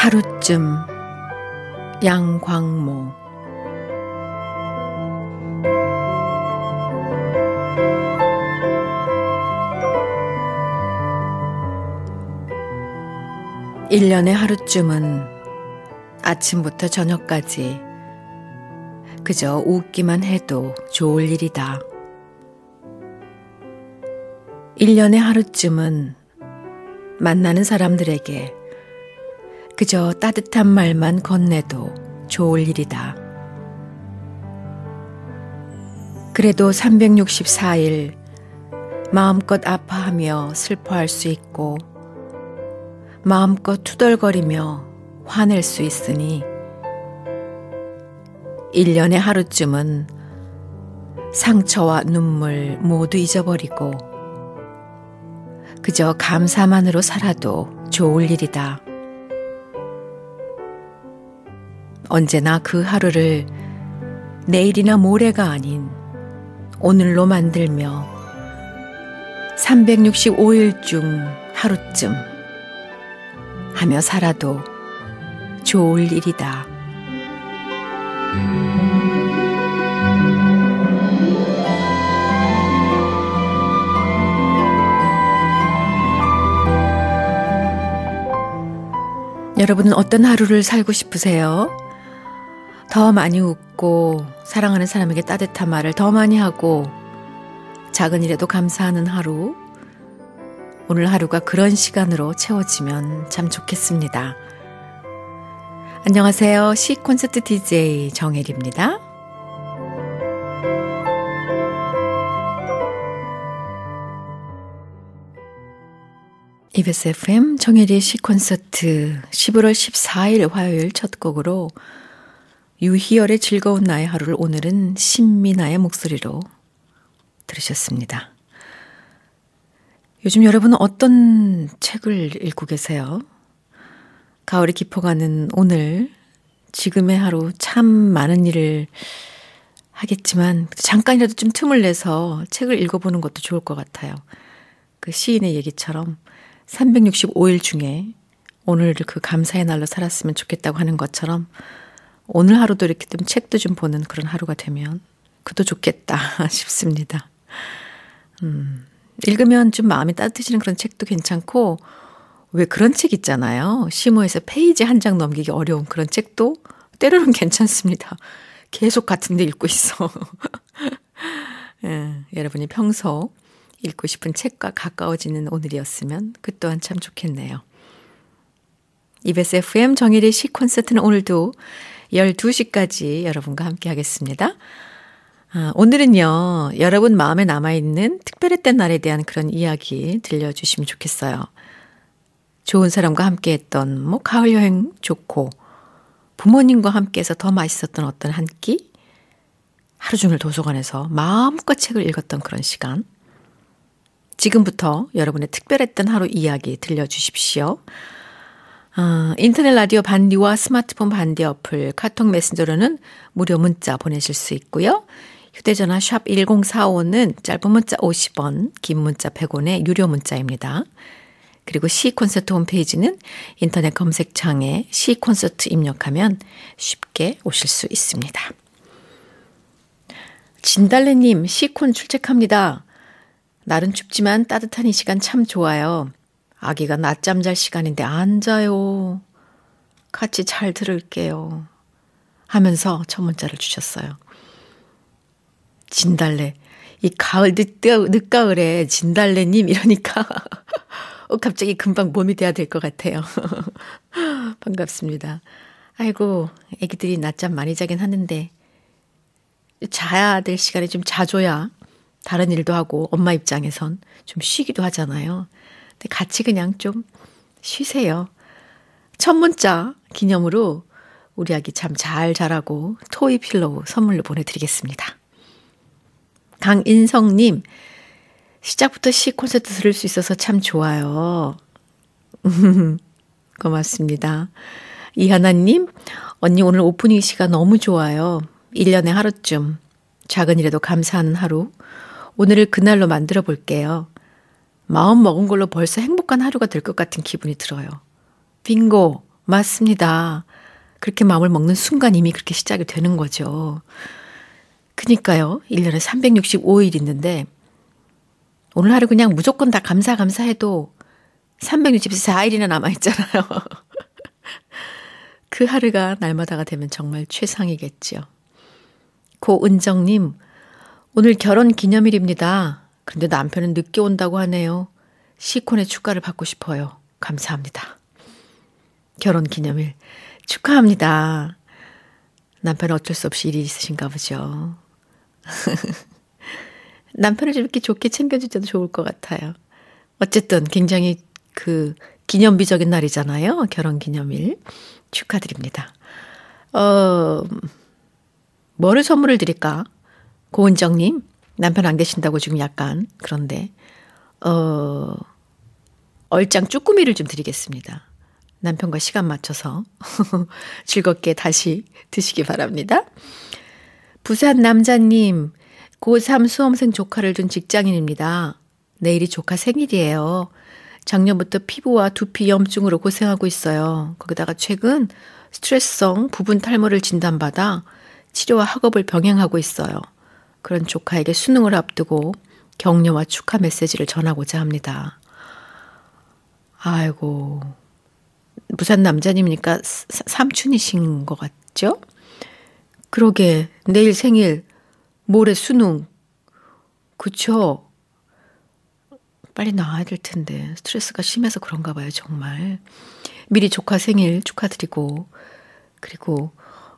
하루쯤 양광모. 일년에 하루쯤은 아침부터 저녁까지 그저 웃기만 해도 좋을 일이다. 1년에 하루쯤은 만나는 사람들에게 그저 따뜻한 말만 건네도 좋을 일이다. 그래도 364일 마음껏 아파하며 슬퍼할 수 있고 마음껏 투덜거리며 화낼 수 있으니 1년에 하루쯤은 상처와 눈물 모두 잊어버리고 그저 감사만으로 살아도 좋을 일이다. 언제나 그 하루를 내일이나 모레가 아닌 오늘로 만들며 365일 중 하루쯤 하며 살아도 좋을 일이다. 여러분은 어떤 하루를 살고 싶으세요? 더 많이 웃고 사랑하는 사람에게 따뜻한 말을 더 많이 하고 작은 일에도 감사하는 하루. 오늘 하루가 그런 시간으로 채워지면 참 좋겠습니다. 안녕하세요. 시콘서트 DJ 정혜리입니다. EBS FM 정혜리의 시콘서트 11월 14일 화요일 첫 곡으로 유희열의 즐거운 나의 하루를 오늘은 신미나의 목소리로 들으셨습니다. 요즘 여러분은 어떤 책을 읽고 계세요? 가을이 깊어가는 오늘, 지금의 하루 참 많은 일을 하겠지만 잠깐이라도 좀 틈을 내서 책을 읽어보는 것도 좋을 것 같아요. 그 시인의 얘기처럼 365일 중에 오늘을 그 감사의 날로 살았으면 좋겠다고 하는 것처럼 오늘 하루도 이렇게 좀 책도 좀 보는 그런 하루가 되면 그도 좋겠다 싶습니다. 읽으면 좀 마음이 따뜻해지는 그런 책도 괜찮고 왜 그런 책 있잖아요. 시모에서 페이지 한 장 넘기기 어려운 그런 책도 때로는 괜찮습니다. 계속 같은 데 읽고 있어. 여러분이 평소 읽고 싶은 책과 가까워지는 오늘이었으면 그 또한 참 좋겠네요. EBS FM 정혜리의 시콘서트는 오늘도 12시까지 여러분과 함께 하겠습니다. 오늘은요, 여러분 마음에 남아있는 특별했던 날에 대한 그런 이야기 들려주시면 좋겠어요. 좋은 사람과 함께 했던 가을 여행 좋고 부모님과 함께해서 더 맛있었던 어떤 한 끼, 하루 종일 도서관에서 마음껏 책을 읽었던 그런 시간. 지금부터 여러분의 특별했던 하루 이야기 들려주십시오. 인터넷 라디오 반디와 스마트폰 반디 어플 카톡 메신저로는 무료 문자 보내실 수 있고요. 휴대전화 샵 1045는 짧은 문자 50원, 긴 문자 100원의 유료 문자입니다. 그리고 시콘서트 홈페이지는 인터넷 검색창에 시콘서트 입력하면 쉽게 오실 수 있습니다. 진달래님, 시콘 출첵합니다. 날은 춥지만 따뜻한 이 시간 참 좋아요. 아기가 낮잠 잘 시간인데 안 자요. 같이 잘 들을게요. 하면서 첫 문자를 주셨어요. 진달래. 이 가을 늦가을에 진달래님 이러니까 갑자기 금방 몸이 돼야 될 것 같아요. 반갑습니다. 아이고, 애기들이 낮잠 많이 자긴 하는데 자야 될 시간에 좀 자줘야 다른 일도 하고 엄마 입장에선 좀 쉬기도 하잖아요. 근데 같이 그냥 좀 쉬세요. 첫 문자 기념으로 우리 아기 참 잘 자라고 토이 필로우 선물로 보내드리겠습니다. 강인성님, 시작부터 시 콘서트 들을 수 있어서 참 좋아요. 고맙습니다. 이하나님, 언니 오늘 오프닝 시간 너무 좋아요. 1년에 하루쯤 작은 일에도 감사하는 하루. 오늘을 그날로 만들어 볼게요. 마음 먹은 걸로 벌써 행복한 하루가 될 것 같은 기분이 들어요. 빙고! 맞습니다. 그렇게 마음을 먹는 순간 이미 그렇게 시작이 되는 거죠. 그니까요. 1년에 365일 있는데 오늘 하루 그냥 무조건 다 감사해도 364일이나 남아있잖아요. 그 하루가 날마다가 되면 정말 최상이겠죠. 고은정님, 오늘 결혼 기념일입니다. 그런데 남편은 늦게 온다고 하네요. 시콘의 축가를 받고 싶어요. 감사합니다. 결혼 기념일 축하합니다. 남편은 어쩔 수 없이 일이 있으신가 보죠. 남편을 좀 이렇게 좋게 챙겨주셔도 좋을 것 같아요. 어쨌든 굉장히 기념비적인 날이잖아요. 결혼 기념일. 축하드립니다. 뭐를 선물을 드릴까? 고은정님, 남편 안 계신다고 지금 약간 그런데, 얼짱 쭈꾸미를 좀 드리겠습니다. 남편과 시간 맞춰서 즐겁게 다시 드시기 바랍니다. 부산 남자님, 고3 수험생 조카를 둔 직장인입니다. 내일이 조카 생일이에요. 작년부터 피부와 두피 염증으로 고생하고 있어요. 거기다가 최근 스트레스성 부분 탈모를 진단받아 치료와 학업을 병행하고 있어요. 그런 조카에게 수능을 앞두고 격려와 축하 메시지를 전하고자 합니다. 아이고, 부산 남자님이니까 삼촌이신 것 같죠? 그러게, 내일 생일, 모레 수능. 그쵸? 빨리 나와야 될 텐데 스트레스가 심해서 그런가 봐요. 정말. 미리 조카 생일 축하드리고 그리고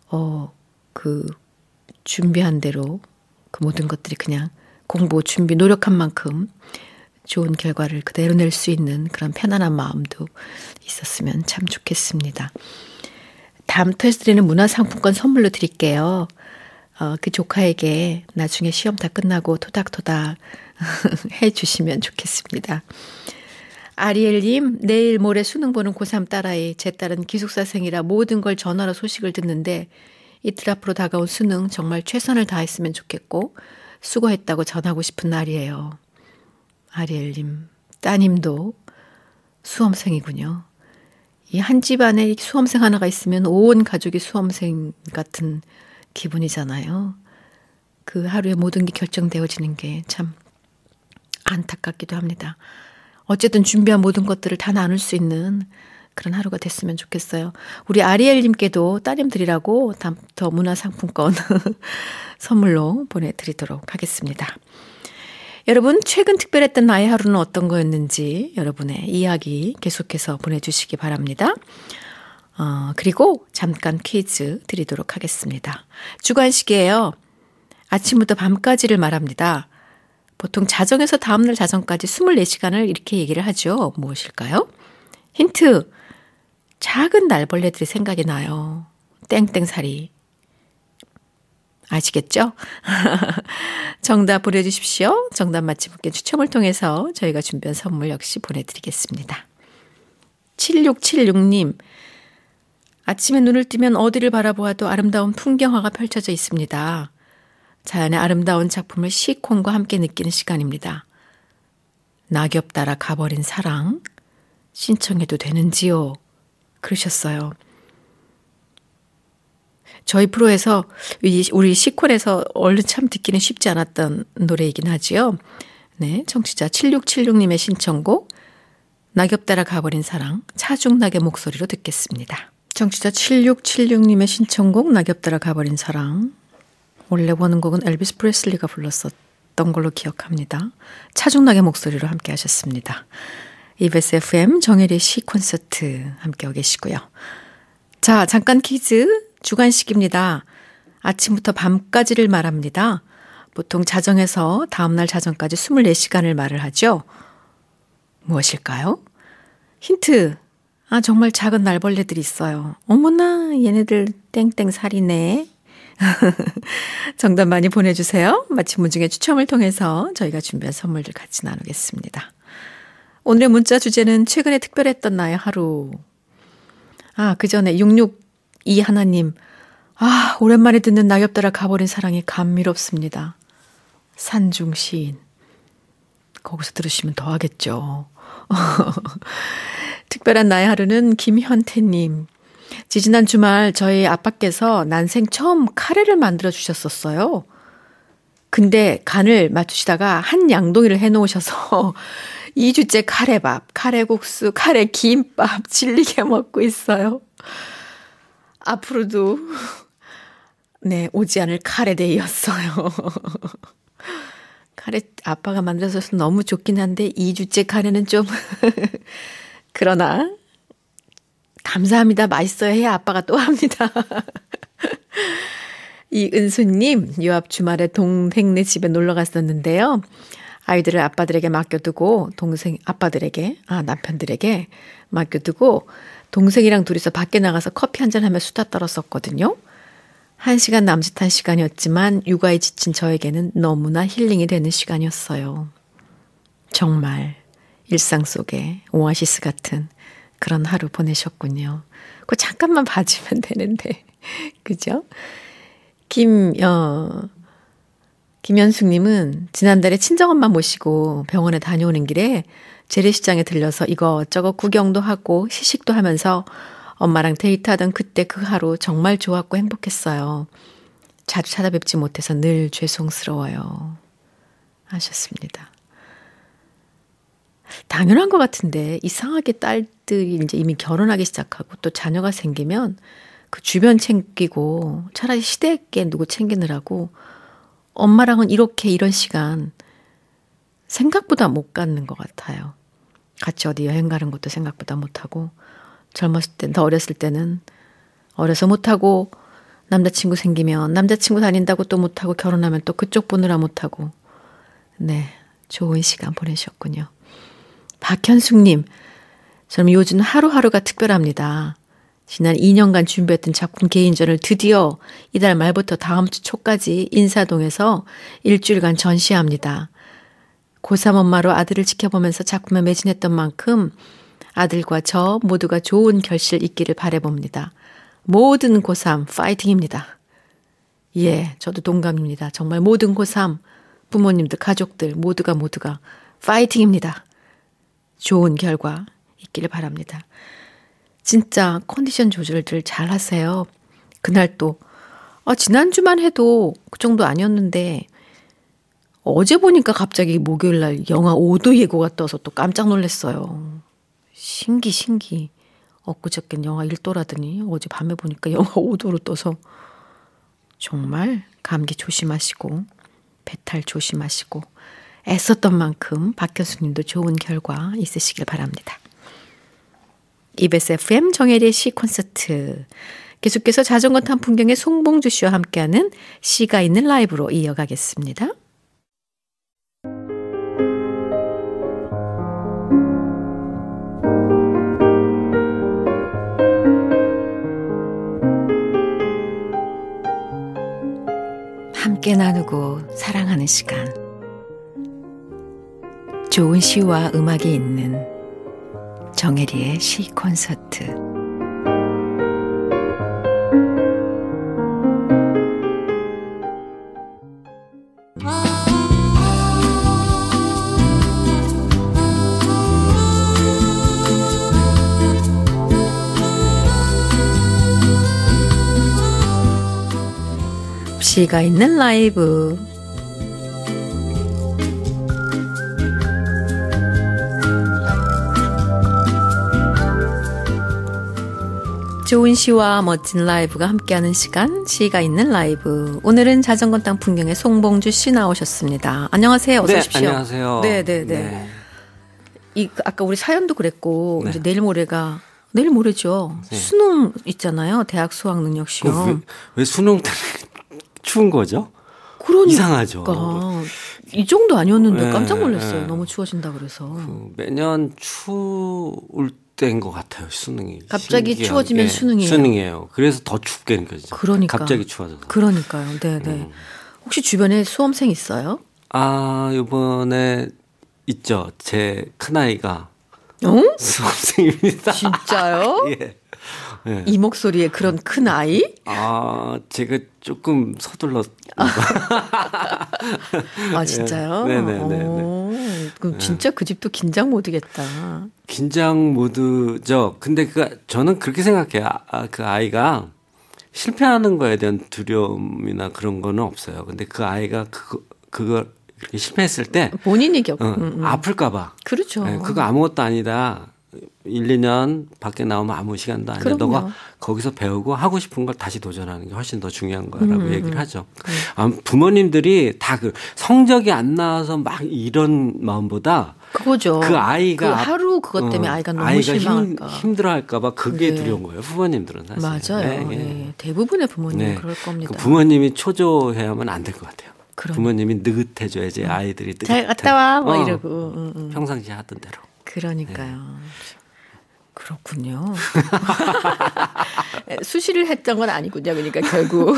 준비한 대로 그 모든 것들이 그냥 공부 준비 노력한 만큼 좋은 결과를 그대로 낼 수 있는 그런 편안한 마음도 있었으면 참 좋겠습니다. 다음 터에서 드리는 문화상품권 선물로 드릴게요. 그 조카에게 나중에 시험 다 끝나고 토닥토닥 해주시면 좋겠습니다. 아리엘님, 내일 모레 수능 보는 고3 딸아이, 제 딸은 기숙사생이라 모든 걸 전화로 소식을 듣는데 이틀 앞으로 다가온 수능 정말 최선을 다했으면 좋겠고 수고했다고 전하고 싶은 날이에요. 아리엘님, 따님도 수험생이군요. 이 한 집안에 수험생 하나가 있으면 온 가족이 수험생 같은 기분이잖아요. 그 하루에 모든 게 결정되어지는 게 참 안타깝기도 합니다. 어쨌든 준비한 모든 것들을 다 나눌 수 있는 그런 하루가 됐으면 좋겠어요. 우리 아리엘님께도 따님들이라고 다음부터 문화상품권 선물로 보내드리도록 하겠습니다. 여러분, 최근 특별했던 나의 하루는 어떤 거였는지 여러분의 이야기 계속해서 보내주시기 바랍니다. 그리고 잠깐 퀴즈 드리도록 하겠습니다. 주관식이에요. 아침부터 밤까지를 말합니다. 보통 자정에서 다음날 자정까지 24시간을 이렇게 얘기를 하죠. 무엇일까요? 힌트. 작은 날벌레들이 생각이 나요. 땡땡사리. 아시겠죠? 정답 보내주십시오. 정답 맞힌 분께 추첨을 통해서 저희가 준비한 선물 역시 보내드리겠습니다. 7676님. 아침에 눈을 뜨면 어디를 바라보아도 아름다운 풍경화가 펼쳐져 있습니다. 자연의 아름다운 작품을 시콘과 함께 느끼는 시간입니다. 낙엽 따라 가버린 사랑 신청해도 되는지요? 그러셨어요. 저희 프로에서 우리 시콘에서 얼른 참 듣기는 쉽지 않았던 노래이긴 하지요. 네, 청취자 7676님의 신청곡 낙엽 따라 가버린 사랑 차중락의 목소리로 듣겠습니다. 청취자 7676님의 신청곡 낙엽 따라 가버린 사랑 원래 보는 곡은 엘비스 프레슬리가 불렀었던 걸로 기억합니다. 차중락의 목소리로 함께 하셨습니다. EBS FM 정혜리 시 콘서트 함께하고 계시고요. 자, 잠깐 퀴즈 주관식입니다. 아침부터 밤까지를 말합니다. 보통 자정에서 다음날 자정까지 24시간을 말을 하죠. 무엇일까요? 힌트. 정말 작은 날벌레들이 있어요. 어머나, 얘네들 땡땡살이네. 정답 많이 보내주세요. 마침 분 중에 추첨을 통해서 저희가 준비한 선물들 같이 나누겠습니다. 오늘의 문자 주제는 최근에 특별했던 나의 하루. 그 전에 662 하나님. 오랜만에 듣는 낙엽 따라 가버린 사랑이 감미롭습니다. 산중 시인. 거기서 들으시면 더 하겠죠. 특별한 나의 하루는 김현태님. 지지난 주말 저희 아빠께서 난생 처음 카레를 만들어 주셨었어요. 근데 간을 맞추시다가 한 양동이를 해놓으셔서 2주째 카레밥, 카레국수, 카레김밥 질리게 먹고 있어요. 앞으로도 네, 오지 않을 카레데이였어요. 카레 아빠가 만들어서 너무 좋긴 한데 2주째 카레는 좀 그러나 감사합니다. 맛있어야 해야 아빠가 또 합니다. 이은수님, 유압 주말에 동생네 집에 놀러 갔었는데요. 아이들을 아빠들에게 맡겨두고 남편들에게 맡겨두고 동생이랑 둘이서 밖에 나가서 커피 한잔 하며 수다 떨었었거든요. 1시간 남짓한 시간이었지만 육아에 지친 저에게는 너무나 힐링이 되는 시간이었어요. 정말 일상 속에 오아시스 같은 그런 하루 보내셨군요. 그거 잠깐만 봐주면 되는데. 그죠? 김현숙님은 지난달에 친정엄마 모시고 병원에 다녀오는 길에 재래시장에 들려서 이것저것 구경도 하고 시식도 하면서 엄마랑 데이트하던 그때 그 하루 정말 좋았고 행복했어요. 자주 찾아뵙지 못해서 늘 죄송스러워요. 하셨습니다. 당연한 것 같은데 이상하게 딸들이 이제 이미 결혼하기 시작하고 또 자녀가 생기면 그 주변 챙기고 차라리 시댁에 누구 챙기느라고 엄마랑은 이런 시간 생각보다 못 갖는 것 같아요. 같이 어디 여행 가는 것도 생각보다 못하고 젊었을 땐 더 어렸을 때는 어려서 못하고 남자친구 생기면 남자친구 다닌다고 또 못하고 결혼하면 또 그쪽 보느라 못하고 네, 좋은 시간 보내셨군요. 박현숙님, 저는 요즘 하루하루가 특별합니다. 지난 2년간 준비했던 작품 개인전을 드디어 이달 말부터 다음 주 초까지 인사동에서 일주일간 전시합니다. 고3 엄마로 아들을 지켜보면서 작품에 매진했던 만큼 아들과 저 모두가 좋은 결실 있기를 바라봅니다. 모든 고3 파이팅입니다. 예, 저도 동감입니다. 정말 모든 고3 부모님들, 가족들 모두가 파이팅입니다. 좋은 결과 있기를 바랍니다. 진짜 컨디션 조절들 잘 하세요. 그날 또 지난주만 해도 그 정도 아니었는데 어제 보니까 갑자기 목요일날 영하 5도 예고가 떠서 또 깜짝 놀랐어요. 신기. 엊그저께는 영하 1도라더니 어제 밤에 보니까 영하 5도로 떠서 정말 감기 조심하시고 배탈 조심하시고 애썼던 만큼 박현수님도 좋은 결과 있으시길 바랍니다. EBS FM 정혜리의 시 콘서트 계속해서 자전거 탄 풍경의 송봉주 씨와 함께하는 시가 있는 라이브로 이어가겠습니다. 함께 나누고 사랑하는 시간, 좋은 시와 음악이 있는 정혜리의 시 콘서트. 시가 있는 라이브. 좋은 시와 멋진 라이브가 함께하는 시간, 시가 있는 라이브. 오늘은 자전거 땅 풍경의 송봉주 씨 나오셨습니다. 안녕하세요. 어서 오십시오. 네, 안녕하세요. 네. 아까 우리 사연도 그랬고 네. 이제 내일 모레죠. 네. 수능 있잖아요. 대학 수학 능력 시험. 왜 수능 때 추운 거죠? 그러니까. 이상하죠. 이 정도 아니었는데 네, 깜짝 놀랐어요. 네. 너무 추워진다 그래서. 매년 추울 때인 것 같아요. 수능이. 갑자기 신기하게. 추워지면 수능이에요. 수능이에요. 그래서 더 춥게 느껴지죠. 그러니까. 갑자기 추워져서. 그러니까요. 네. 혹시 주변에 수험생 있어요? 이번에 있죠. 제 큰아이가 수험생입니다. 진짜요? 예. 네. 이 목소리에 그런 큰 아이? 제가 조금 서둘렀. 진짜요? 네네네. 그럼 진짜 그 집도 긴장 모드겠다. 긴장 모드죠. 근데 저는 그렇게 생각해요. 그 아이가 실패하는 거에 대한 두려움이나 그런 거는 없어요. 근데 그 아이가 그걸 그렇게 실패했을 때 본인이 아플까봐. 그렇죠. 네, 그거 아무것도 아니다. 1, 2년 밖에 나오면 아무 시간도 아니야. 너가 거기서 배우고 하고 싶은 걸 다시 도전하는 게 훨씬 더 중요한 거라고 얘기를 하죠. 부모님들이 다 성적이 안 나와서 막 이런 마음보다 그거죠. 그 아이가 하루 그것 때문에 아이가 너무 실망할까. 힘들어할까 봐 그게 두려운 거예요. 부모님들은 사실. 맞아요. 네. 대부분의 부모님은 그럴 겁니다. 그 부모님이 초조해하면 안 될 것 같아요. 그럼. 부모님이 느긋해줘야지 아이들이 느긋해. 잘 갔다 와 뭐 이러고. 평상시에 하던 대로. 그러니까요. 그렇군요. 수시를 했던 건 아니군요. 그러니까 결국.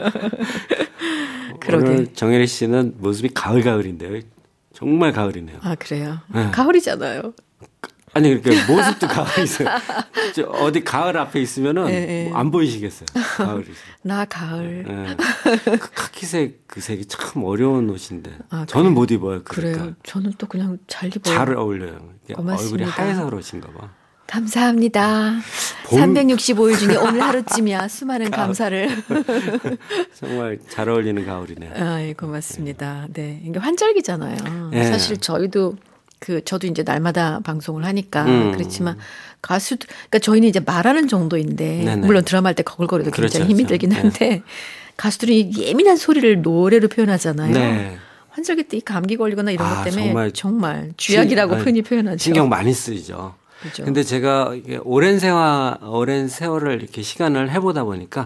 오늘 정혜리 씨는 모습이 가을인데요. 정말 가을이네요. 아 그래요? 네. 가을이잖아요. 아니 그러니까 모습도 가을이세요. 어디 가을 앞에 있으면은 안 보이시겠어요. 가을이. 나 가을. 네. 그 카키색 그 색이 참 어려운 옷인데 저는 못 입어요. 그러니까. 그래요. 저는 또 그냥 잘 입어요. 잘 어울려요. 고맙습니다. 얼굴이 하얘서 그러신가 봐. 감사합니다. 365일 중에 오늘 하루쯤이야. 수많은 감사를. 정말 잘 어울리는 가을이네요. 예, 고맙습니다. 네. 이게 환절기잖아요. 네. 사실 저희도 저도 이제 날마다 방송을 하니까 그렇지만 그러니까 저희는 이제 말하는 정도인데 네네. 물론 드라마 할 때 거글거려도 굉장히 그렇죠, 힘이 그렇죠. 들긴 한데 가수들이 예민한 소리를 노래로 표현하잖아요. 네. 환절기 때 이 감기 걸리거나 이런 것 때문에 정말 쥐약이라고 신- 흔히 표현하죠. 신경 많이 쓰이죠. 그죠. 근데 제가 이게 오랜 세월을 이렇게 시간을 해보다 보니까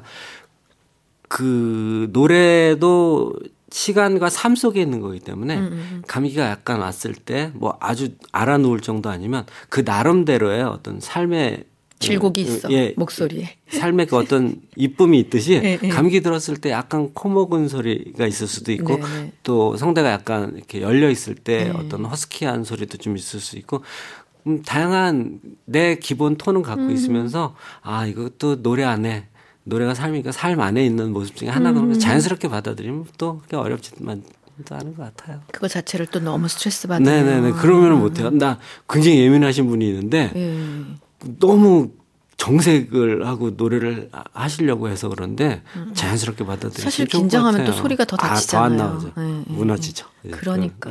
그 노래도 시간과 삶 속에 있는 거기 때문에 감기가 약간 왔을 때 뭐 아주 알아 누울 정도 아니면 그 나름대로의 어떤 삶의 질곡이 있어. 목소리에. 삶의 그 어떤 이쁨이 있듯이 네, 네. 감기 들었을 때 약간 코 먹은 소리가 있을 수도 있고 네. 또 성대가 약간 이렇게 열려 있을 때 네. 어떤 허스키한 소리도 좀 있을 수 있고 다양한 내 기본 톤은 갖고 있으면서 이것도 노래 안에 노래가 삶이니까 삶 안에 있는 모습 중에 하나가 자연스럽게 받아들이면 또 그렇게 어렵지만 또 하는 것 같아요. 그거 자체를 또 너무 스트레스 받으면. 네네네. 그러면은 못해요. 나 굉장히 예민하신 분이 있는데 너무 정색을 하고 노래를 하시려고 해서 그런데 자연스럽게 받아들이시면 사실 좋을 것 긴장하면 같아요. 또 소리가 더 다치잖아요. 더 안 나오죠. 무너지죠. 그러니까.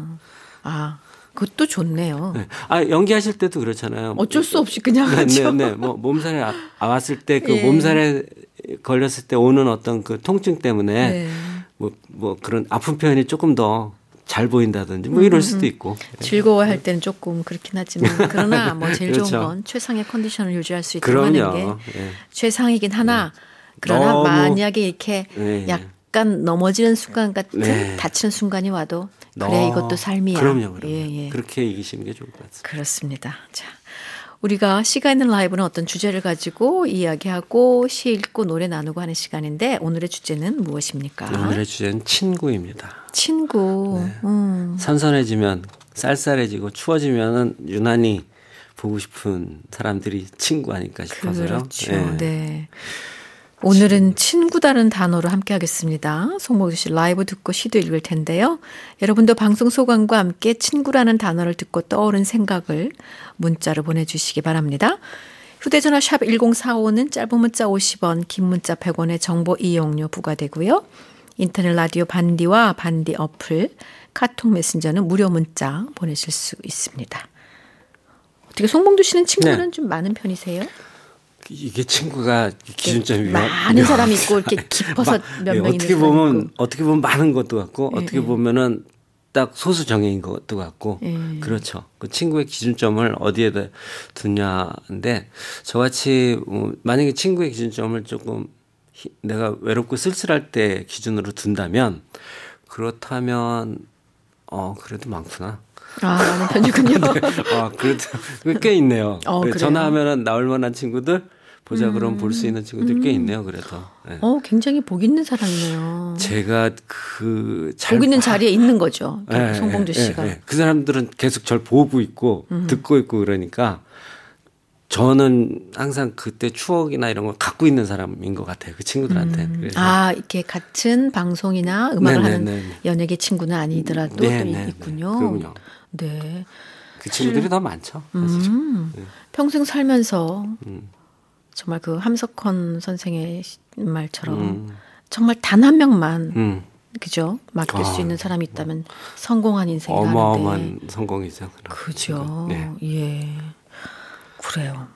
그것도 좋네요. 네. 연기하실 때도 그렇잖아요. 어쩔 수 없이 그냥 하죠. 네. 뭐 몸살에 왔을 때 그 몸살에 걸렸을 때 오는 어떤 그 통증 때문에 뭐 그런 아픈 표현이 조금 더 잘 보인다든지 뭐 이럴 수도 있고. 즐거워할 때는 조금 그렇긴 하지만 그러나 뭐 제일 그렇죠. 좋은 건 최상의 컨디션을 유지할 수 있도록 하는 게 예. 최상이긴 하나 그러나 너무, 만약에 이렇게 약간 넘어지는 순간 같은 다치는 순간이 와도 그래 이것도 삶이야. 그럼요. 예. 그렇게 이기시는 게 좋을 것 같습니다. 그렇습니다. 자, 우리가 시가 있는 라이브는 어떤 주제를 가지고 이야기하고 시 읽고 노래 나누고 하는 시간인데 오늘의 주제는 무엇입니까? 오늘의 주제는 친구입니다. 친구. 선선해지면 쌀쌀해지고 추워지면은 유난히 보고 싶은 사람들이 친구 아닐까 싶어서요. 그렇죠. 네. 오늘은 친구다는 단어로 함께 하겠습니다. 송목주 씨 라이브 듣고 시도 읽을 텐데요. 여러분도 방송 소감과 함께 친구라는 단어를 듣고 떠오른 생각을 문자로 보내주시기 바랍니다. 휴대전화 샵 1045는 짧은 문자 50원, 긴 문자 100원의 정보 이용료 부과되고요. 인터넷 라디오 반디와 반디 어플, 카톡 메신저는 무료 문자 보내실 수 있습니다. 어떻게 송봉두 씨는 친구는 좀 많은 편이세요? 이게 친구가 기준점이 많은 사람이 있고 이렇게 깊어서 몇 명 있는 사람이 있고. 어떻게 보면 많은 것도 같고 어떻게 보면은 딱 소수 정예인 것도 같고 그렇죠. 그 친구의 기준점을 어디에다 두냐인데 저같이 만약에 친구의 기준점을 조금 내가 외롭고 쓸쓸할 때 기준으로 둔다면 그렇다면 그래도 많구나. 많은 편이군요. 네. 그래도 꽤 있네요. 전화하면은 나올 만한 친구들 보자 그럼 볼 수 있는 친구들 꽤 있네요. 그래도. 네. 굉장히 복 있는 사람이네요. 제가 복 있는 자리에 있는 거죠. 송봉주 씨가. 그 사람들은 계속 절 보고 있고 듣고 있고 그러니까 저는 항상 그때 추억이나 이런 걸 갖고 있는 사람인 것 같아요. 그 친구들한테. 아, 이렇게 같은 방송이나 음악을 하는 연예계 친구는 아니더라도 또 있군요. 그럼요. 네. 그 친구들이 더 많죠. 사실. 평생 살면서 정말 그 함석헌 선생의 말처럼 정말 단 한 명만 그죠? 맡길 수 있는 사람이 있다면 성공한 인생이라는데 어마어마한 성공이죠. 그죠. 네. 예. 그래요.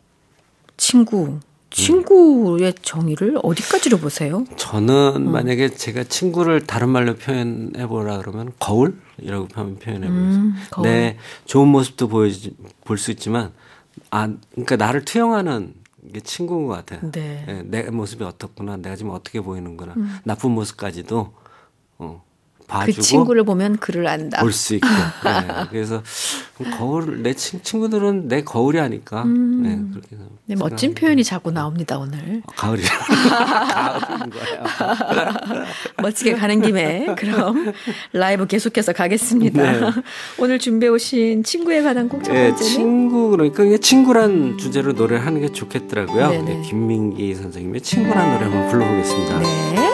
친구의 정의를 어디까지로 보세요? 저는 만약에 제가 친구를 다른 말로 표현해 보라 그러면 거울이라고 표현해 보겠습니다. 내 좋은 모습도 볼 수 있지만 그러니까 나를 투영하는 게 친구인 것 같아요. 네. 내 모습이 어떻구나, 내가 지금 어떻게 보이는구나, 나쁜 모습까지도 봐주고 그 친구를 보면 그를 안다. 볼 수 있고. 네. 그래서 내 친구들은 내 거울이 아닐까. 네, 그렇게 네, 멋진 표현이 자꾸 나옵니다 오늘. 가을인 거예요. 멋지게 가는 김에 그럼 라이브 계속해서 가겠습니다. 네. 오늘 준비해 오신 친구에 관한 곡 첫 번째는? 친구 그러니까 친구란 주제로 노래를 하는 게 좋겠더라고요. 네, 김민기 선생님의 친구란 노래 한번 불러보겠습니다. 네.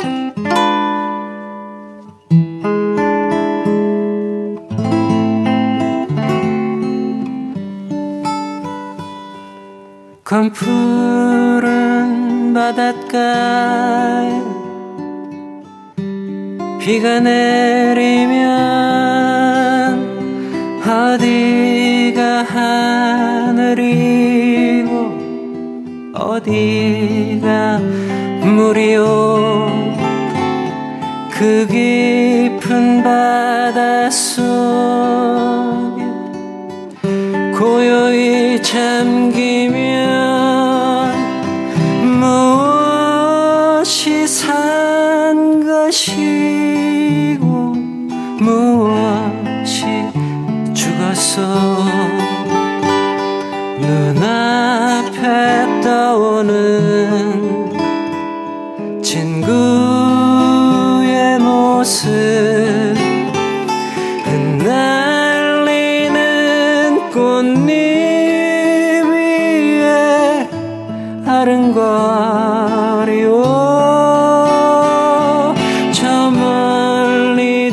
검푸른 바닷가에 비가 내리면 어디가 하늘이고 어디가 물이요 그 깊은 바닷속에 고요히 잠기면 무엇이 산 것이고 무엇이 죽었어 눈앞에 떠오는 친구의 모습 흩날리는 꽃잎 위에 아른거리오 저 멀리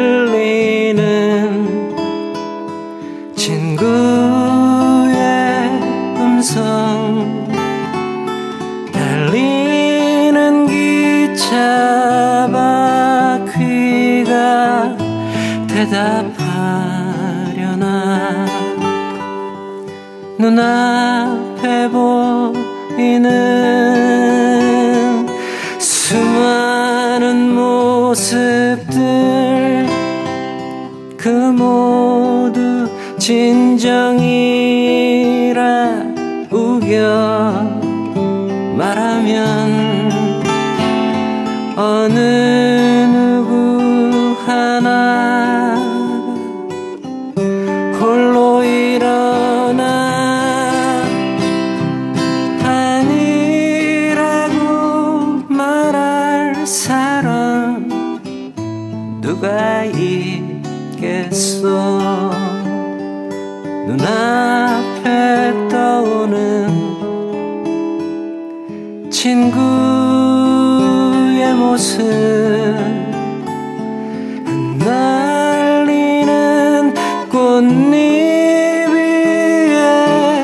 들리는 친구의 음성 달리는 기차 바퀴가 대답하려나 눈앞에 보이는 수많은 모습들 그 모두 진정이라 우겨 말하면 어느 누구 하나 홀로 일어나 아니라고 말할 사람 누가 있겠어 눈앞에 떠오는 친구의 모습 흩날리는 꽃잎 위에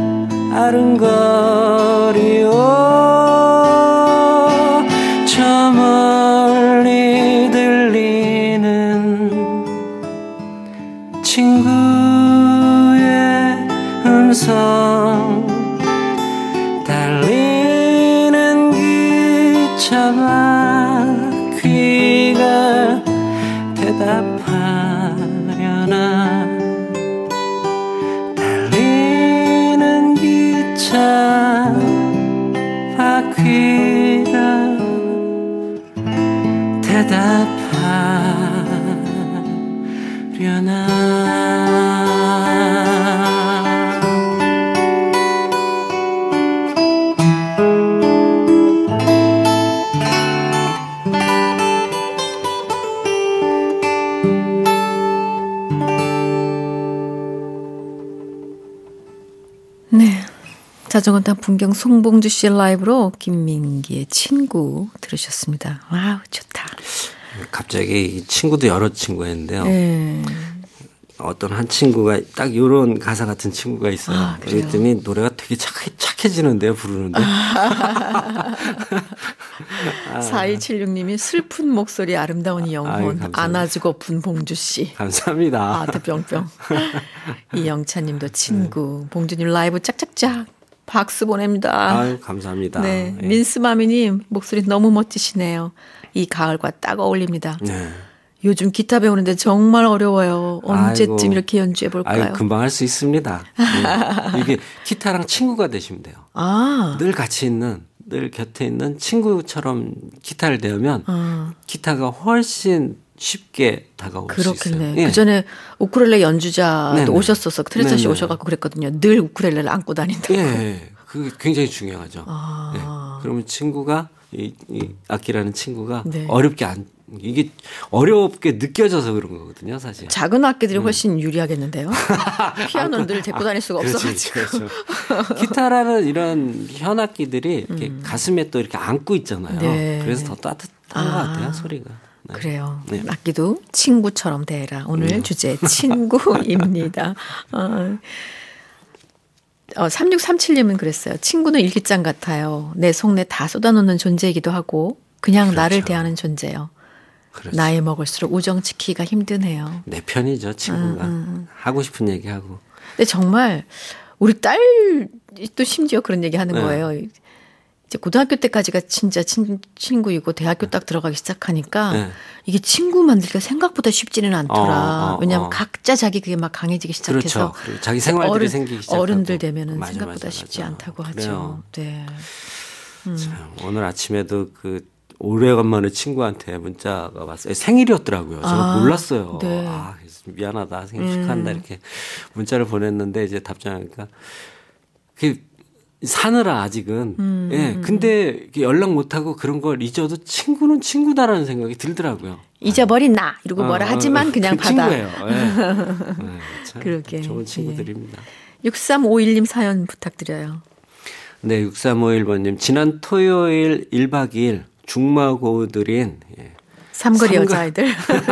아른거리오 저 멀리 들리는 친구의 음성 달리는 기차 바퀴가 대답하려나 달리는 기차 바퀴가 대답하려나 네. 자전거 탄 풍경 송봉주 씨의 라이브로 김민기의 친구 들으셨습니다. 와우 좋다. 갑자기 친구도 여러 친구 했는데요. 네. 어떤 한 친구가 딱 이런 가사 같은 친구가 있어요. 그랬더니 노래가 되게 착해지는데요, 부르는데. 4276님이 슬픈 목소리 아름다운 영혼 안아주고픈 봉주 씨. 감사합니다. 아트 뿅뿅. 이영찬님도 친구. 봉주님 라이브 짝짝짝. 박수 보냅니다. 아유, 감사합니다. 네. 민스마미님 목소리 너무 멋지시네요. 이 가을과 딱 어울립니다. 네. 요즘 기타 배우는데 정말 어려워요. 언제쯤 아이고, 이렇게 연주해 볼까요? 아이고, 금방 할 수 있습니다. 네. 이게 기타랑 친구가 되시면 돼요. 늘 같이 있는, 늘 곁에 있는 친구처럼 기타를 대우면 기타가 훨씬 쉽게 다가올 수 있어요. 그렇겠네. 그 전에 우쿨렐레 연주자도 네네. 오셨어서 트레서 씨 오셔갖고 그랬거든요. 늘 우쿨렐레를 안고 다닌다고. 네, 그게 굉장히 중요하죠. 네. 그러면 친구가 이 악기라는 친구가 네. 이게 어렵게 느껴져서 그런 거거든요, 사실. 작은 악기들이 훨씬 유리하겠는데요. 피아노는 늘 데리고 다닐 수가 없어가지고. 그렇죠. 기타라는 이런 현악기들이 이렇게 가슴에 또 이렇게 안고 있잖아요. 네. 그래서 더 따뜻한 것 같아요, 소리가. 네. 그래요. 네. 악기도 친구처럼 대해라. 오늘 주제 친구입니다. 3637님은 그랬어요. 친구는 일기장 같아요. 내 속내 다 쏟아놓는 존재이기도 하고 그냥 그렇죠. 나를 대하는 존재요. 그렇죠. 나이 먹을수록 우정 지키기가 힘드네요. 내 편이죠, 친구가. 하고 싶은 얘기하고. 근데 정말 우리 딸도 심지어 그런 얘기 하는 거예요. 이제 고등학교 때까지가 진짜 친구이고 대학교 딱 들어가기 시작하니까 이게 친구 만들기가 생각보다 쉽지는 않더라. 왜냐하면 각자 자기 그게 막 강해지기 시작해서 그렇죠. 자기 생활들이 생기기 시작하고. 어른들 되면은 생각보다 쉽지 않다고 하죠. 네. 참, 오늘 아침에도 오래간만에 친구한테 문자가 왔어요. 생일이었더라고요. 제가 몰랐어요. 네. 미안하다. 생일 축하한다. 이렇게 문자를 보냈는데 이제 답장하니까 사느라 아직은. 예. 근데 연락 못하고 그런 걸 잊어도 친구는 친구다라는 생각이 들더라고요. 잊어버린 나 이러고 뭐라 하지만 그냥 받아. 친구예요. 참 그러게. 좋은 친구들입니다. 6351님 사연 부탁드려요. 네. 6351번님. 지난 토요일 1박 2일 중마고우들인 삼거리 여자아이들.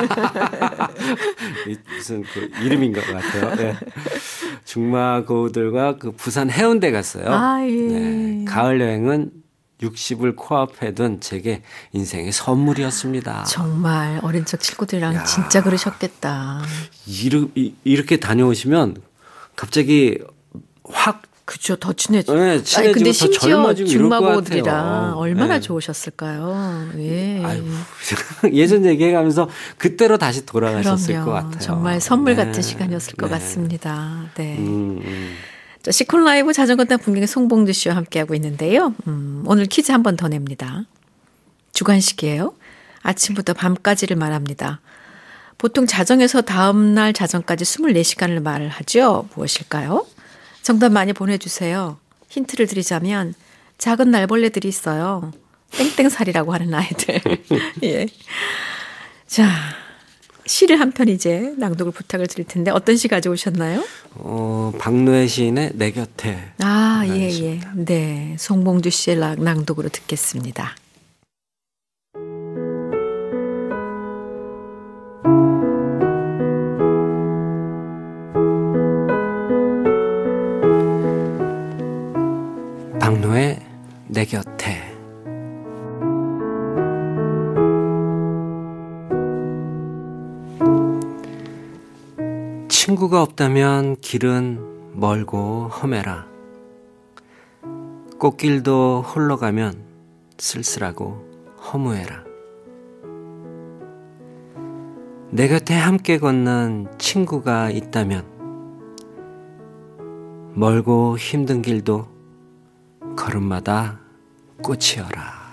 무슨 이름인 것 같아요. 네. 중마고우들과 부산 해운대 갔어요. 네. 가을 여행은 60을 코앞에 둔 제게 인생의 선물이었습니다. 정말 어린 적 친구들이랑 진짜 그러셨겠다. 이렇게 다녀오시면 갑자기 확 그렇죠. 더 친해지고. 네, 친해지고 근데 더 심지어 중마고들이랑 얼마나 좋으셨을까요. 예. 아이고, 예전 얘기해가면서 그때로 다시 돌아가셨을 것 같아요. 정말 선물 같은 시간이었을 것 같습니다. 네. 자, 시콘 라이브 자전거 탄 풍경의 송봉주 씨와 함께하고 있는데요. 오늘 퀴즈 한 번 더 냅니다. 주관식이에요. 아침부터 밤까지를 말합니다. 보통 자정에서 다음날 자정까지 24시간을 말을 하죠. 무엇일까요? 정답 많이 보내주세요. 힌트를 드리자면 작은 날벌레들이 있어요. 땡땡살이라고 하는 아이들. 예. 자, 시를 한 편 이제 낭독을 부탁을 드릴 텐데 어떤 시 가져오셨나요? 박노해 시인의 내 곁에. 예. 네, 송봉주 씨의 낭독으로 듣겠습니다. 박노해 내 곁에. 친구가 없다면 길은 멀고 험해라. 꽃길도 홀로 가면 쓸쓸하고 허무해라. 내 곁에 함께 걷는 친구가 있다면 멀고 힘든 길도 걸음마다 꽃이여라.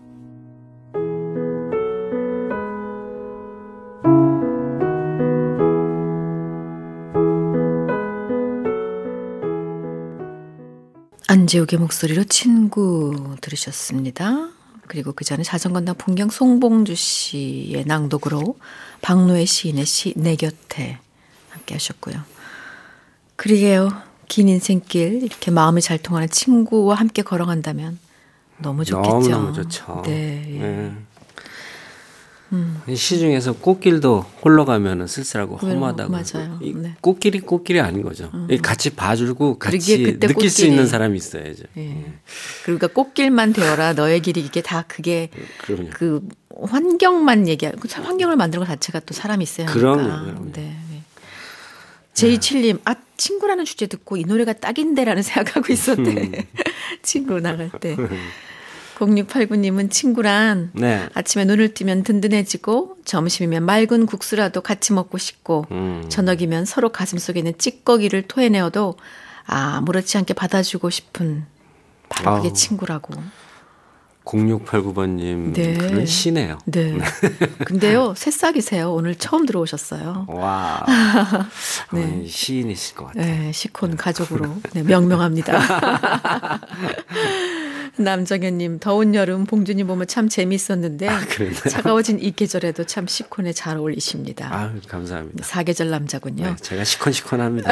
안재욱의 목소리로 친구 들으셨습니다. 그리고 그 전에 자전거 탄 풍경 송봉주 씨의 낭독으로 박노해 시인의 시 내 곁에 함께 하셨고요. 그러게요. 긴 인생길 이렇게 마음이 잘 통하는 친구와 함께 걸어간다면 너무 좋겠죠. 너무 좋죠. 네. 시중에서 꽃길도 홀로 가면은 쓸쓸하고 험하다고. 맞아요. 네. 꽃길이 아닌 거죠. 같이 봐주고 같이 느낄 꽃길이. 수 있는 사람이 있어야죠. 그러니까 꽃길만 되어라 너의 길이 이게 다 그게 그럼요. 그 환경만 얘기하고 환경을 만드는 것 자체가 또 사람이 있어야 하니까. 그럼요. 네. 제이칠님, 친구라는 주제 듣고 이 노래가 딱인데라는 생각하고 있었대. 친구 나갈 때. 0689님은 친구란 아침에 눈을 뜨면 든든해지고 점심이면 맑은 국수라도 같이 먹고 싶고 저녁이면 서로 가슴속에 있는 찌꺼기를 토해내어도 아무렇지 않게 받아주고 싶은 바로 그게 친구라고. 0689번님 그런 시네요. 네. 근데요 새싹이세요. 오늘 처음 들어오셨어요. 와. 네. 시인이실 것 같아요. 네, 시콘 가족으로 명명합니다. 남정현님, 더운 여름 봉준이 보면 참 재미있었는데 차가워진 이 계절에도 참 시콘에 잘 어울리십니다. 감사합니다. 사계절 남자군요. 네, 제가 시콘합니다.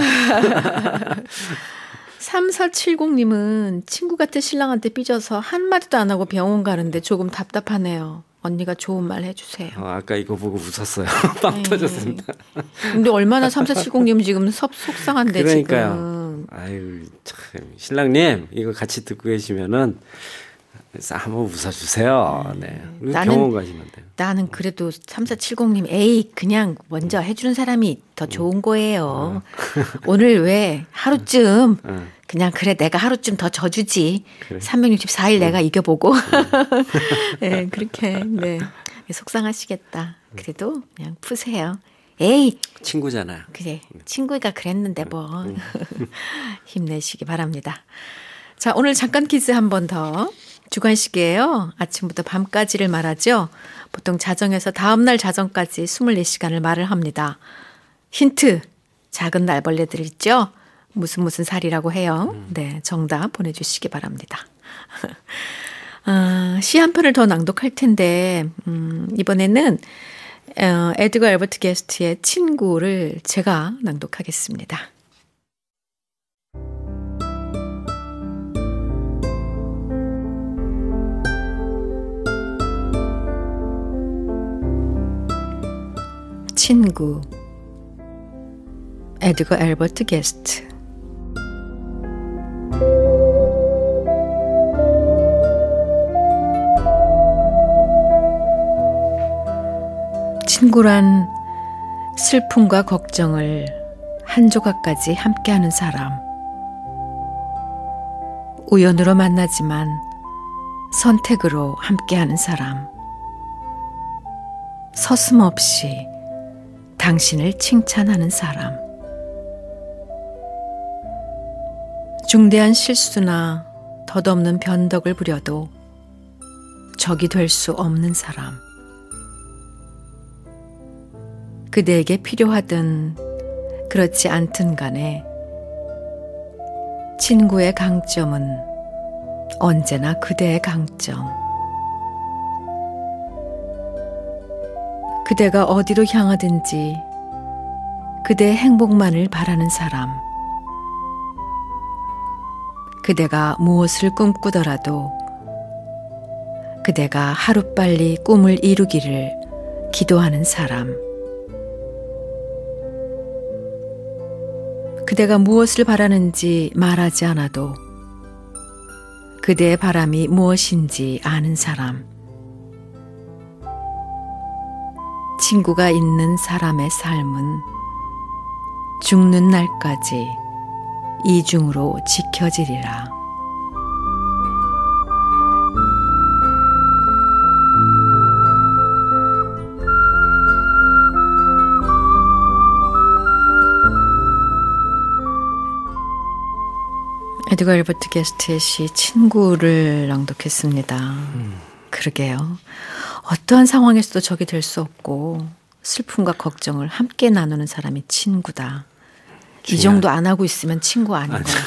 3470님은 친구 같은 신랑한테 삐져서 한마디도 안 하고 병원 가는데 조금 답답하네요. 언니가 좋은 말 해주세요. 아까 이거 보고 웃었어요. 빵 터졌습니다. 근데 얼마나 3470님 지금 속상한데 그러니까요. 지금. 아유, 참. 신랑님 이거 같이 듣고 계시면은 한번 웃어주세요. 네. 병원 가시면 돼요. 나는 그래도 3470님 에이 그냥 먼저 해주는 사람이 더 좋은 거예요. 오늘 왜 하루쯤 그냥 그래 내가 하루쯤 더 져주지. 그래. 364일 내가 이겨보고. 네, 그렇게 네. 속상하시겠다. 그래도 그냥 푸세요. 에이 친구잖아요. 그래 친구가 그랬는데 뭐 힘내시기 바랍니다. 자 오늘 잠깐 퀴즈 한 번 더. 주관식이에요. 아침부터 밤까지를 말하죠. 보통 자정에서 다음날 자정까지 24시간을 말을 합니다. 힌트 작은 날벌레들 있죠. 무슨 살이라고 해요. 네 정답 보내주시기 바랍니다. 시 한 편을 더 낭독할 텐데 이번에는 에드거 엘버트 게스트의 친구를 제가 낭독하겠습니다. 친구 에드거 엘버트 게스트. 친구란 슬픔과 걱정을 한 조각까지 함께하는 사람. 우연으로 만나지만 선택으로 함께하는 사람. 서슴없이 당신을 칭찬하는 사람. 중대한 실수나 덧없는 변덕을 부려도 적이 될 수 없는 사람. 그대에게 필요하든 그렇지 않든 간에 친구의 강점은 언제나 그대의 강점. 그대가 어디로 향하든지 그대의 행복만을 바라는 사람. 그대가 무엇을 꿈꾸더라도 그대가 하루빨리 꿈을 이루기를 기도하는 사람. 그대가 무엇을 바라는지 말하지 않아도 그대의 바람이 무엇인지 아는 사람. 친구가 있는 사람의 삶은 죽는 날까지 이중으로 지켜지리라. 에드거 엘버트 게스트의 시 친구를 낭독했습니다. 그러게요. 어떠한 상황에서도 적이 될 수 없고 슬픔과 걱정을 함께 나누는 사람이 친구다. 이 정도 안 하고 있으면 친구 아닌 거야.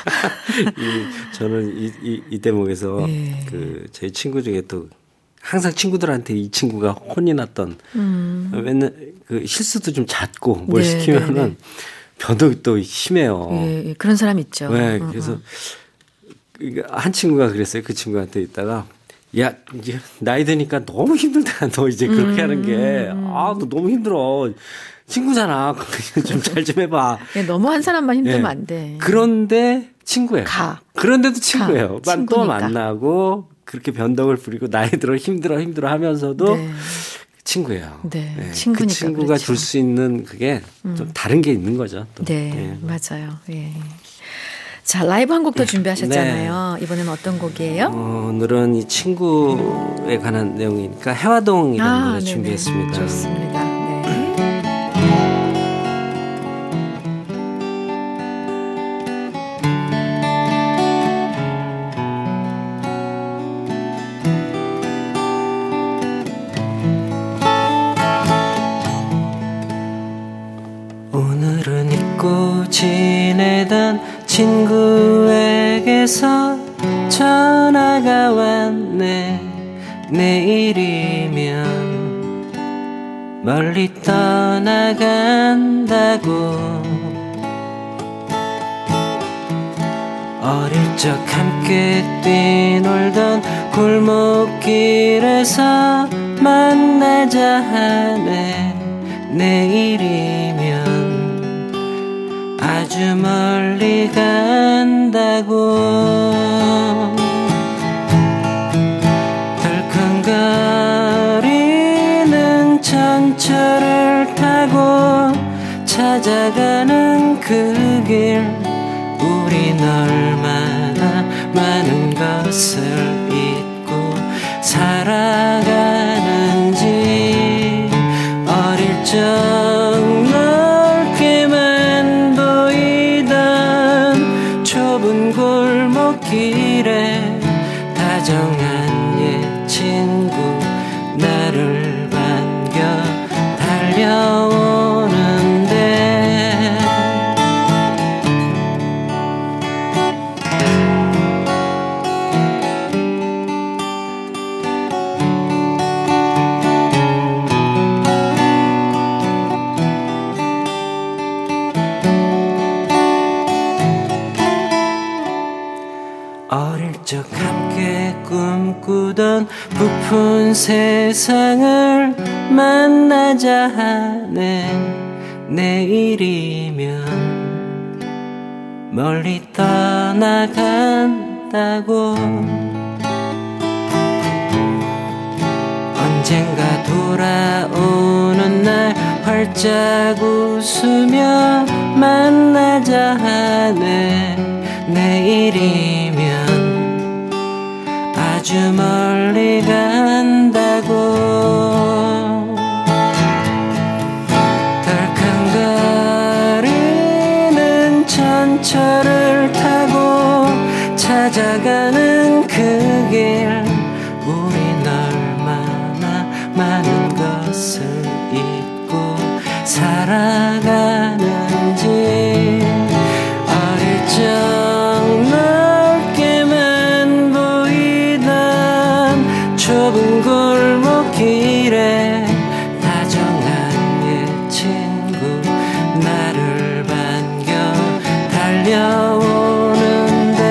저는 이 대목에서 제 친구 중에 또 항상 친구들한테 이 친구가 혼이 났던 맨날 그 실수도 좀 잦고 뭘 시키면은 변덕이 또 심해요. 예, 그런 사람 있죠. 네, 그래서 한 친구가 그랬어요. 그 친구한테 있다가 야, 이제 나이 드니까 너무 힘들다. 너 이제 그렇게 하는 게. 아, 너 너무 힘들어. 친구잖아. 좀 잘 좀 해봐. 예, 너무 한 사람만 힘들면 안 돼. 그런데 친구예요. 그런데도 친구예요. 또 만나고 그렇게 변덕을 부리고 나이 들어 힘들어 하면서도 친구예요. 네, 네. 친구니까 그 친구가 그렇죠. 줄 수 있는 그게 좀 다른 게 있는 거죠. 또. 네, 맞아요. 예. 자, 라이브 한 곡 더 준비하셨잖아요. 네. 이번에는 어떤 곡이에요? 오늘은 이 친구에 관한 내용이니까 해화동이라는 노래 준비했습니다. 좋습니다. 네. 오늘은 잊고 지내던 친구에게서 전화가 왔네. 내일이면 멀리 떠나간다고. 어릴 적 함께 뛰놀던 골목길에서 만나자 하네. 내일이면 아주 멀리 간다고. 덜컹거리는 전철을 타고 찾아가는 그 길, 우린 얼마나 많은 것을 잊고 살아가는지. 어릴 적 넓게만 보이던 좁은 골목길에 다정한 옛 친구 나를 반겨 달려오는데. 어릴 적 함께 꿈꾸던 부푼 세상을 만나자 하네. 내일이면 멀리 떠나간다고. 언젠가 돌아오는 날 활짝 웃으며 만나자 하네. 내일이면 아주 멀리 간다고. 덜컹거리는 전철을 타고 찾아가는 그 길, 우린 얼마나 많은 것을 잊고 살아가는지. 어릴 적 넓게만 보이던 좁은 골목길에 다정한 옛 친구 나를 반겨 달려오는데.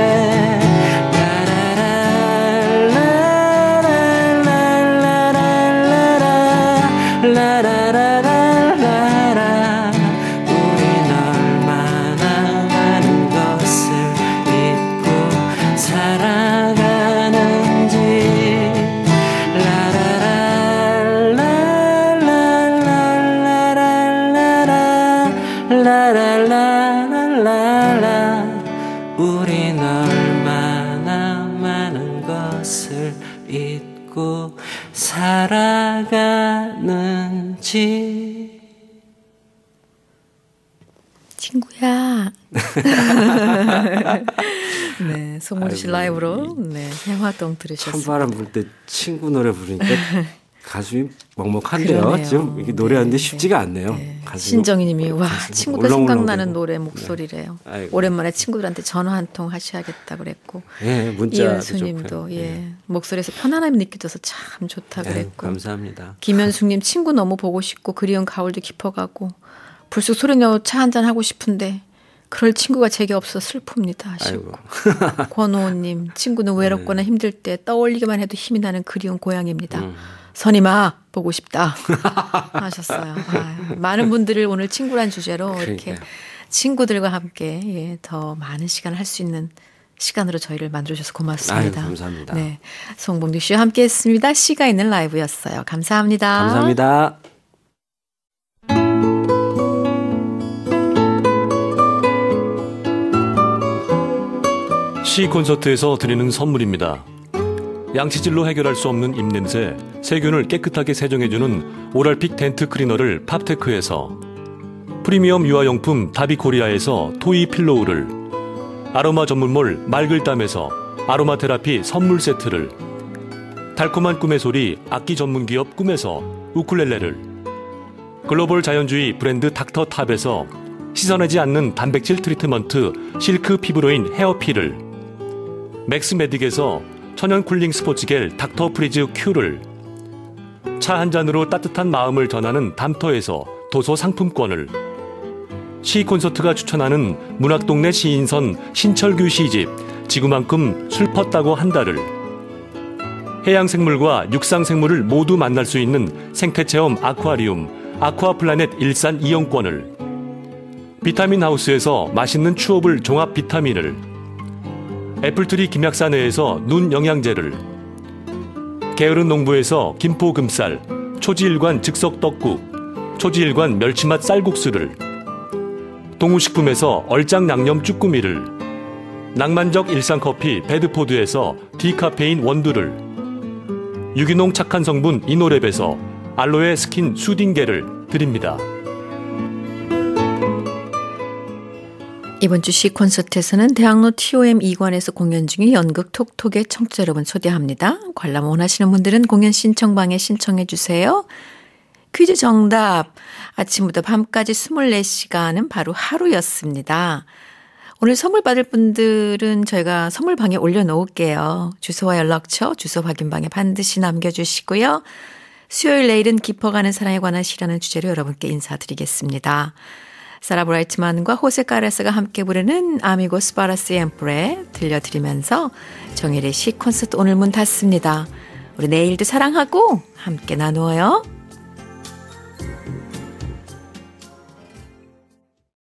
라라라라라라라라라라라라라. 우린 얼마나 많은 것을 잊고 살아가는지. 라라라라라라라라라라라라. 우린 얼마나 많은 것을 잊고 살아가는지. 친구야. 네, 송문희 씨 라이브로 네, 해화동 들으셨습니다. 찬바람 불 때 친구 노래 부르니까 가슴이 먹먹한데요. 그러네요. 지금 이게 노래하는데 쉽지가 않네요. 네. 가슴이 신정희님이 와 친구가 생각나는 노래 목소리래요. 네. 오랜만에 친구들한테 전화 한 통 하셔야겠다 그랬고. 네, 문자 이은수님도 예, 목소리에서 편안함이 느껴져서 참 좋다 그랬고. 감사합니다. 김현숙님 친구 너무 보고 싶고 그리운 가을도 깊어가고 불쑥 소리내어 차 한잔 하고 싶은데 그럴 친구가 제게 없어 슬픕니다. 권호호님, 친구는 외롭거나 힘들 때 떠올리기만 해도 힘이 나는 그리운 고향입니다. 선임아 보고 싶다 하셨어요. 아유, 많은 분들을 오늘 친구란 주제로 그러니까요. 이렇게 친구들과 함께 예, 더 많은 시간을 할 수 있는 시간으로 저희를 만들어주셔서 고맙습니다. 아유, 감사합니다. 네, 송봉규 씨와 함께했습니다. 시가 있는 라이브였어요. 감사합니다. 감사합니다. 시 콘서트에서 드리는 선물입니다. 양치질로 해결할 수 없는 입냄새, 세균을 깨끗하게 세정해주는 오랄픽 덴트 클리너를 팝테크에서, 프리미엄 유아용품 다비코리아에서 토이 필로우를, 아로마 전문몰 맑을땀에서 아로마 테라피 선물 세트를, 달콤한 꿈의 소리 악기 전문기업 꿈에서 우쿨렐레를, 글로벌 자연주의 브랜드 닥터탑에서 씻어내지 않는 단백질 트리트먼트 실크 피부로인 헤어필을, 맥스메딕에서 천연 쿨링 스포츠겔 닥터 프리즈 큐를, 차 한 잔으로 따뜻한 마음을 전하는 담터에서 도서 상품권을, 시 콘서트가 추천하는 문학동네 시인선 신철규 시집 지구만큼 슬펐다고 한다를, 해양생물과 육상생물을 모두 만날 수 있는 생태체험 아쿠아리움 아쿠아플라넷 일산 이용권을, 비타민 하우스에서 맛있는 추업을 종합 비타민을, 애플트리 김약사내에서 눈 영양제를, 게으른 농부에서 김포금쌀 초지일관 즉석 떡국 초지일관 멸치맛 쌀국수를, 동우식품에서 얼짱 양념 쭈꾸미를, 낭만적 일상커피 베드포드에서 디카페인 원두를, 유기농 착한 성분 이노랩에서 알로에 스킨 수딩겔을 드립니다. 이번 주 시 콘서트에서는 대학로 TOM 2관에서 공연 중인 연극 톡톡의 청취자 여러분 초대합니다. 관람 원하시는 분들은 공연 신청방에 신청해 주세요. 퀴즈 정답, 아침부터 밤까지 24시간은 바로 하루였습니다. 오늘 선물 받을 분들은 저희가 선물방에 올려놓을게요. 주소와 연락처, 주소 확인방에 반드시 남겨주시고요. 수요일 내일은 깊어가는 사랑에 관한 시라는 주제로 여러분께 인사드리겠습니다. 사라 브라이트만과 호세 카레스가 함께 부르는 아미고스 파라 시엠프레 들려드리면서 정일의 시 콘서트 오늘 문 닫습니다. 우리 내일도 사랑하고 함께 나누어요.